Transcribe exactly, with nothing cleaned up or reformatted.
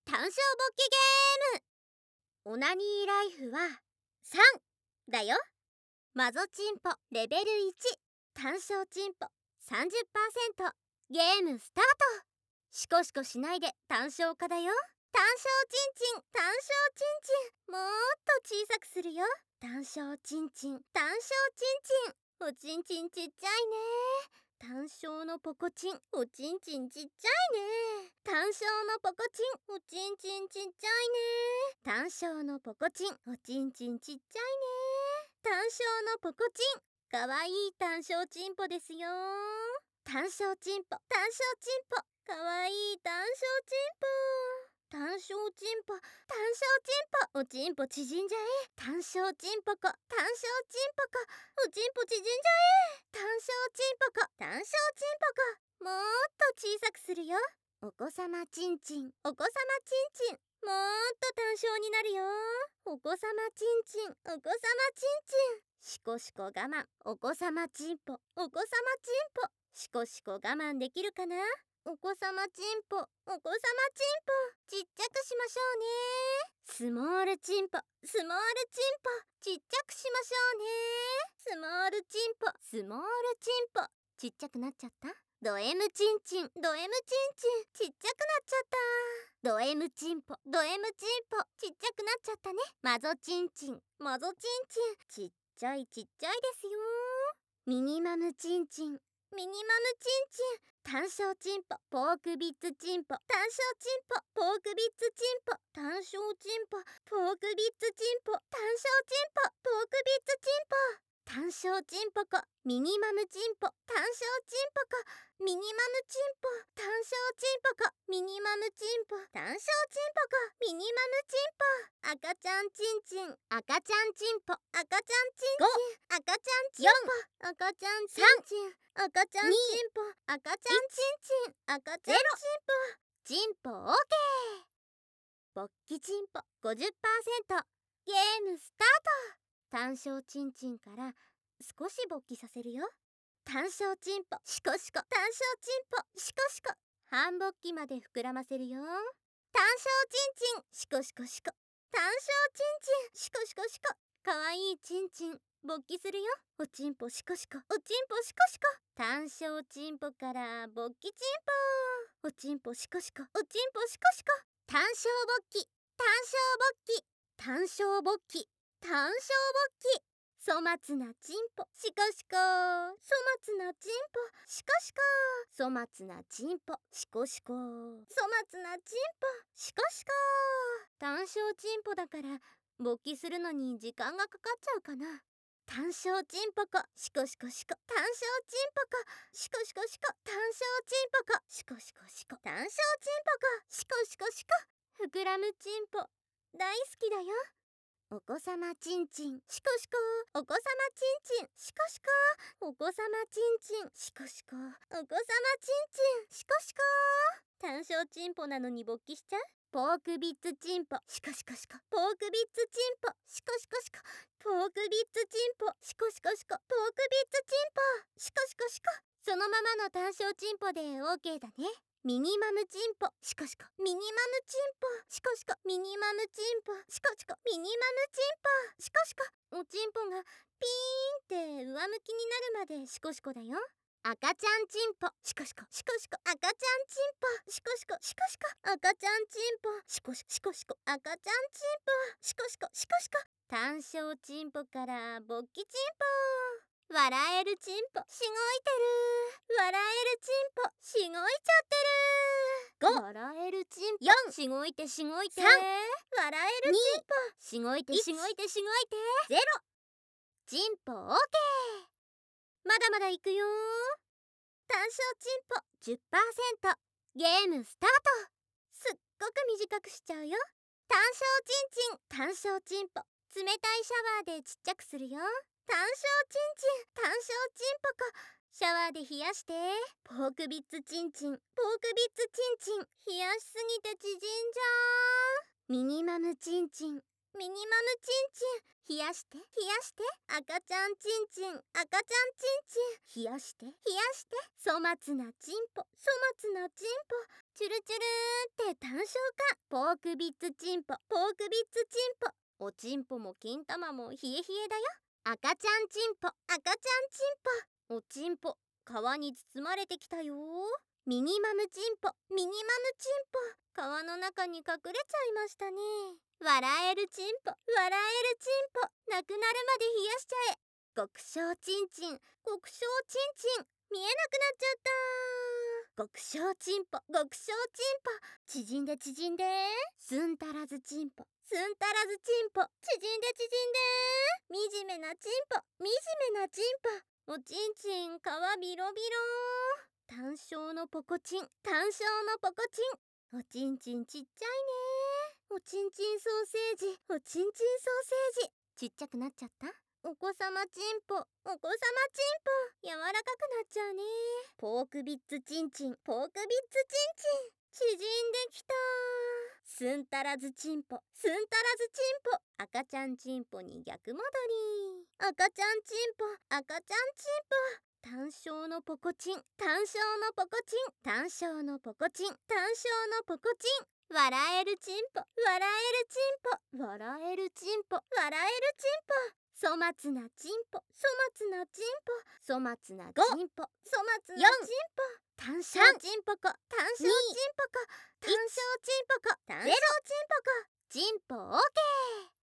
単勝勃起ゲーム。オナニーライフはさんだよ。マゾチンポレベルいち、単勝チンポ さんじゅっパーセント。 ゲームスタート。シコシコしないで単勝化だよ。単勝チンチン、単勝チンチン、もっと小さくするよ。単勝チンチン、単勝チンチン、おちんちんちっちゃいね。単勝のポコチン、おちんちんちっちゃいね。単勝のポコチン、おちんちんちっちゃいね。単勝のポコチン、おちんちんちっちゃいね。単勝のポコチン、かわいい単勝チンポですよ。単勝チンポ、単勝チンポ、かわいい単勝チンポ。単勝チンポ、単勝チンポ、おちんぽ縮んじゃえ。単勝チンポコ、単勝チンポコ、おちんぽ縮んじゃえ。単勝チンポコ、単勝チンポコ、もっと小さくするよ。お子様チンチン、お子様チンチン、もっと単勝になるよ。お子様チンチン、お子様チンチン、シコシコ我慢。お子様チンポ、お子様チンポ、シコシコ我慢できるかな。お子様チンポ、お子様チンポ、ちっちゃくしましょうね。スモールチンポ、スモールチンポ、ちっちゃくしましょうね。スモールチンポ、スモールチンポ、ちっちゃくなっちゃった。ド M チンチン、ド M チンチン、ちっちゃくなっちゃった。ド M チンポ、ド M チンポ、ちっちゃくなっちゃったね。マゾチンチン、マゾチンチン、ちっちゃいちっちゃいですよ。ミニマムチンチン、ミニマムチンチン、単勝チンポ、ポークビッツチンポ、単勝チンポ、ポークビッツチンポ、単勝チンポ、ポークビッツチンポ、単勝チンポ、ポークビッツチンポ、単勝チンポコ、ミニマムチンポ、単勝チンポコ、ミニマムチンポ、単勝チンポコ、ミニマムチンポ、単勝チンポコ、ミニマムチンポ、赤ちゃんチンチン、赤ちゃんチンポ、赤ちゃんチンチン、赤ちゃんチンポ、赤ちゃんチンチン、赤ちゃんチンポ、赤ちゃんチンチン、赤ちゃんチンポ、チンポオーケー。勃起チンポ ごじゅっパーセント。 ゲームスタート。単勝チンチンから少し勃起させるよ。単勝チンポ、シコシコ、単勝チンポ、シコシコ、半勃起まで膨らませるよ。単勝チンチン、シコシコシコ、単勝チンチン、シコシコシコ、かわいいチンチン、勃起するよ。おちんぽシコシコ、おちんぽシコシコ、単勝チンポから勃起チンポ、おちんぽシコシコ、おちんぽシコシコ、単勝勃起、単勝勃起、単勝勃起、単勝勃起、粗末なチンポ、シコシコ、粗末なチンポ、シコシコ、粗末なチンポ、シコシコ、粗末なチンポ、シコシコ。単勝チンポだから勃起するのに時間がかかっちゃうかな。単勝チンポコ、シコシコシコ、単勝チンポコ、シコシコシコ、単勝チンポコ、シコシコシコ、単勝チンポコ、シコシコシコ、膨らむチンポ大好きだよ。お子様チンチン、シコシコ、お子様チンチン、シコシコ、お子様チンチン、シコシコ、お子様チンチン、シコシコ。単勝チンポなのに勃起しちゃう。ポークビッツチンポ、シコシコシコ、ポークビッツチンポ、シコシコシコ、ポークビッツチンポ、シコシコシコ、ポークビッツチンポ、シコシコシコ。そのままの単勝チンポで オーケー だね。ミニマムチンポ、シコシコ、ミニマムチンポ、シコシコ、ミニマムチンポ、シコシコ、ミニマムチンポ、シコシコ。おちんぽがピーンって上向きになるまでシコシコだよ。赤ちゃんチンポ、シコシコ、シコシコ、赤ちゃんチンポ、シコシコ、シコシコ、赤ちゃんチンポ、シコシコ、シコシコ、赤ちゃんチンポ、シコシコ、シコシコ。単勝チンポから勃起チンポ、笑えるチンポ、しごいてる。笑えるチンポ、しごいちゃってる。ご、笑えるチンポ、よん、しごいてしごいて、さん、笑えるチンポ、しごいてしごいてしごいて、ゼロ、チンポオーケー。まだまだいくよ。単勝チンポ じゅっパーセント。 ゲームスタート。すっごく短くしちゃうよ。単勝チンチン、単勝チンポ、冷たいシャワーでちっちゃくするよ。単勝チンチン、単勝チンポコ、シャワーで冷やして。ポークビッツチンチン、ポークビッツチンチン、冷やしすぎて縮んじゃう。ミニマムチンチン、 ミニマムチンチン、冷やして冷やして、赤ちゃんチンチン、赤ちゃんチンチン、冷やして冷やして、粗末なチンポ、粗末なチンポ、チュルチュルーって単勝か。ポークビッツチンポ、ポークビッツチンポ、おチンポも金玉も冷え冷えだよ。赤ちゃんチンポ、赤ちゃんチンポ、おチンポ皮に包まれてきたよ。ミニマムチンポ、ミニマムチンポ、皮の中に隠れちゃいましたね。笑えるチンポ、笑えるチンポ、なくなるまで冷やしちゃえ。極小チンチン、極小チンチン、見えなくなっちゃった。極小チンポ、極小チンポ、縮んで縮んで。すんたらずチンポ、すんたらずチンポ、縮んで縮んで。惨めなチンポ、惨めなチンポ、おちんちん皮ビロビロ。単勝のポコチン、単勝のポコチン、おちんちんちっちゃいね。おちんちんソーセージ、おちんちんソーセージ、ちっちゃくなっちゃった。お子様チンポ、お子様チンポ、柔らかくなっちゃうね。ポークビッツチンチン、ポークビッツチンチン、縮んできた。すんたらずチンポ、すんたらずチンポ、赤ちゃんチンポに逆戻り。赤ちゃんチンポ、赤ちゃんチンポ、単勝のポコチン、単勝のポコチン、単勝のポコチン、単勝のポコチン、笑えるチンポ、笑えるチンポ、笑えるチンポ、笑えるチンポ、粗末なチンポ、粗末なチンポ、粗末なチンポ、粗末なチンポ、単勝チンポコ、単勝チンポコ、単勝チンポコ、単勝チンポコ、チンポオーケー。